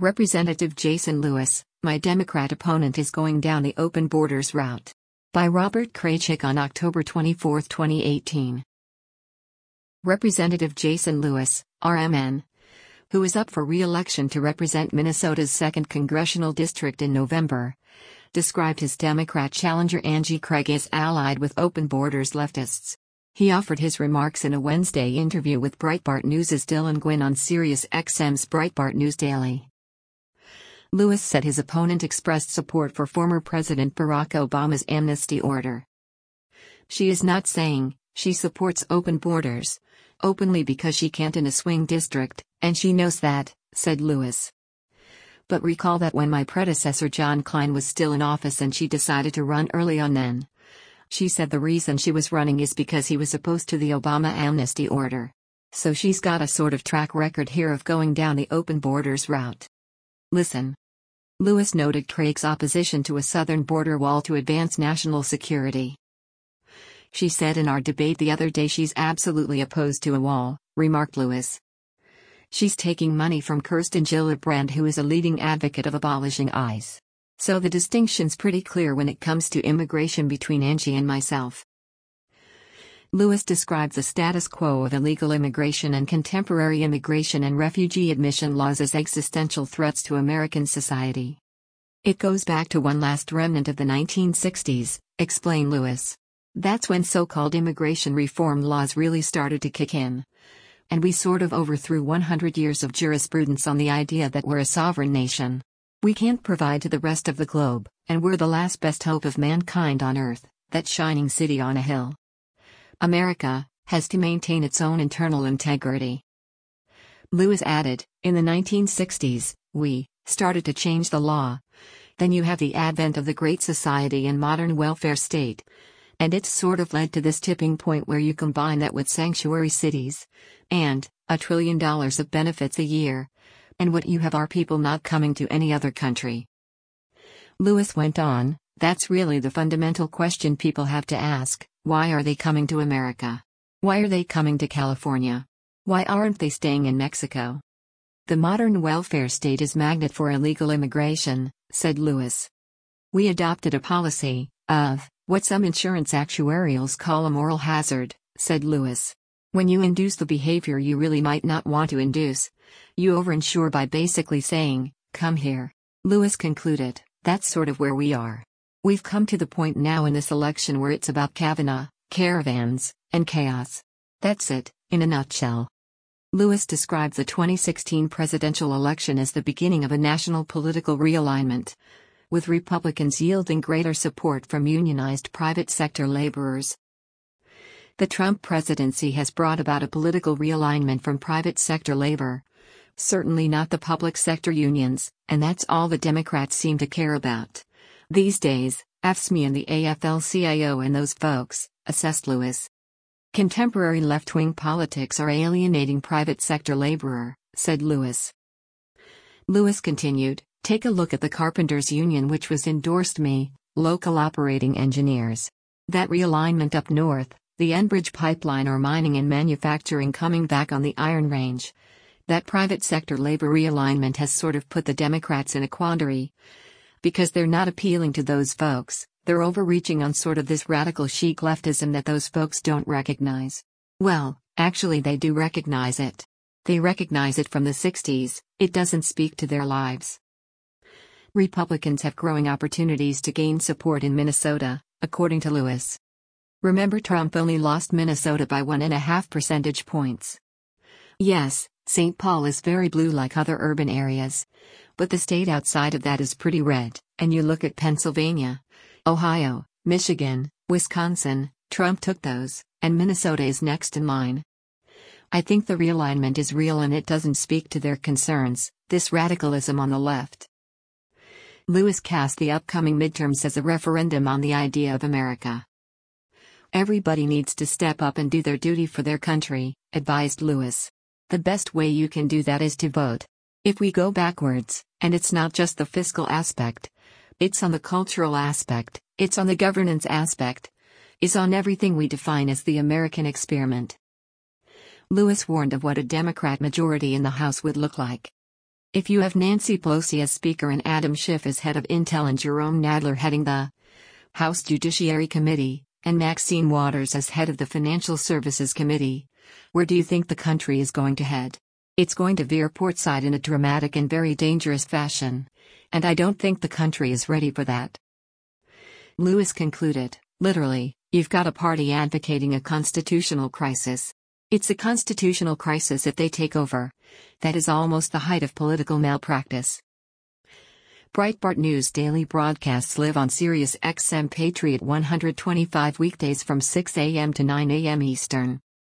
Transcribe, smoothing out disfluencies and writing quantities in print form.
Representative Jason Lewis, my Democrat opponent is going down the open borders route. By Robert Kraychik on October 24, 2018. Representative Jason Lewis, RMN, who is up for re-election to represent Minnesota's 2nd Congressional District in November, described his Democrat challenger Angie Craig as allied with open borders leftists. He offered his remarks in a Wednesday interview with Breitbart News' Dylan Gwynn on SiriusXM's Breitbart News Daily. Lewis said his opponent expressed support for former President Barack Obama's amnesty order. She is not saying she supports open borders openly because she can't in a swing district, and she knows that, said Lewis. But recall that when my predecessor John Klein was still in office and she decided to run early on then. She said the reason she was running is because he was opposed to the Obama amnesty order. So she's got a sort of track record here of going down the open borders route. Listen. Lewis noted Craig's opposition to a southern border wall to advance national security. She said in our debate the other day she's absolutely opposed to a wall, remarked Lewis. She's taking money from Kirsten Gillibrand, who is a leading advocate of abolishing ICE. So the distinction's pretty clear when it comes to immigration between Angie and myself. Lewis described the status quo of illegal immigration and contemporary immigration and refugee admission laws as existential threats to American society. It goes back to one last remnant of the 1960s, explained Lewis. That's when so-called immigration reform laws really started to kick in. And we sort of overthrew 100 years of jurisprudence on the idea that we're a sovereign nation. We can't provide to the rest of the globe, and we're the last best hope of mankind on Earth, that shining city on a hill. America has to maintain its own internal integrity. Lewis added, in the 1960s, we started to change the law. Then you have the advent of the Great Society and modern welfare state. And it's sort of led to this tipping point where you combine that with sanctuary cities and $1 trillion of benefits a year. And what you have are people not coming to any other country. Lewis went on, that's really the fundamental question people have to ask. Why are they coming to America? Why are they coming to California? Why aren't they staying in Mexico? The modern welfare state is magnet for illegal immigration, said Lewis. We adopted a policy of what some insurance actuarials call a moral hazard, said Lewis. When you induce the behavior you really might not want to induce, you overinsure by basically saying, come here. Lewis concluded, that's sort of where we are. We've come to the point now in this election where it's about Kavanaugh, caravans, and chaos. That's it, in a nutshell. Lewis described the 2016 presidential election as the beginning of a national political realignment, with Republicans yielding greater support from unionized private sector laborers. The Trump presidency has brought about a political realignment from private sector labor, certainly not the public sector unions, and that's all the Democrats seem to care about these days, AFSCME and the AFL-CIO and those folks, assessed Lewis. Contemporary left-wing politics are alienating private sector laborer, said Lewis. Lewis continued, take a look at the Carpenters Union, which was endorsed me, local operating engineers. That realignment up north, the Enbridge pipeline or mining and manufacturing coming back on the Iron Range. That private sector labor realignment has sort of put the Democrats in a quandary. Because they're not appealing to those folks, they're overreaching on sort of this radical chic leftism that those folks don't recognize. Well, actually they do recognize it. They recognize it from the 60s, it doesn't speak to their lives. Republicans have growing opportunities to gain support in Minnesota, according to Lewis. Remember, Trump only lost Minnesota by 1.5 percentage points. Yes, St. Paul is very blue like other urban areas. But the state outside of that is pretty red, and you look at Pennsylvania, Ohio, Michigan, Wisconsin, Trump took those, and Minnesota is next in line. I think the realignment is real and it doesn't speak to their concerns, this radicalism on the left. Lewis cast the upcoming midterms as a referendum on the idea of America. Everybody needs to step up and do their duty for their country, advised Lewis. The best way you can do that is to vote. If we go backwards, and it's not just the fiscal aspect, it's on the cultural aspect, it's on the governance aspect, it's on everything we define as the American experiment. Lewis warned of what a Democrat majority in the House would look like. If you have Nancy Pelosi as Speaker and Adam Schiff as head of Intel and Jerome Nadler heading the House Judiciary Committee, and Maxine Waters as head of the Financial Services Committee, where do you think the country is going to head? It's going to veer portside in a dramatic and very dangerous fashion, and I don't think the country is ready for that. Lewis concluded, literally, you've got a party advocating a constitutional crisis. It's a constitutional crisis if they take over. That is almost the height of political malpractice. Breitbart News daily broadcasts live on Sirius XM Patriot 125 weekdays from 6 a.m. to 9 a.m. Eastern.